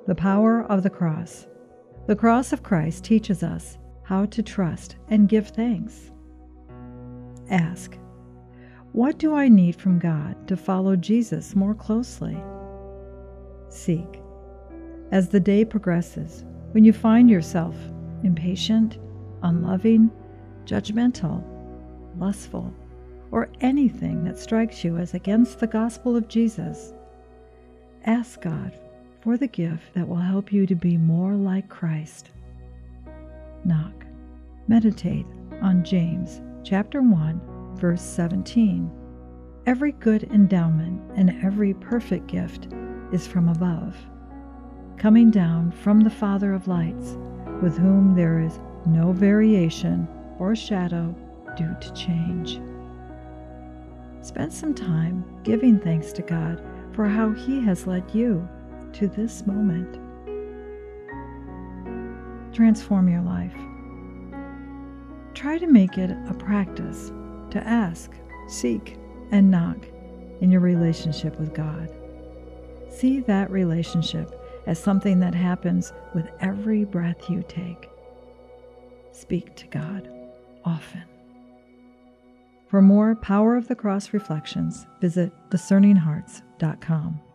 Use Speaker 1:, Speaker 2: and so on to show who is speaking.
Speaker 1: The power of the cross. The cross of Christ teaches us how to trust and give thanks. Ask, what do I need from God to follow Jesus more closely? Seek. As the day progresses, when you find yourself impatient, unloving, judgmental, lustful, or anything that strikes you as against the gospel of Jesus, ask God for the gift that will help you to be more like Christ. Knock. Meditate on James chapter 1, verse 17. Every good endowment and every perfect gift is from above, coming down from the Father of lights, with whom there is no variation or shadow due to change. Spend some time giving thanks to God for how He has led you to this moment. Transform your life. Try to make it a practice to ask, seek, and knock in your relationship with God. See that relationship as something that happens with every breath you take. Speak to God often. For more Power of the Cross reflections, visit discerninghearts.com.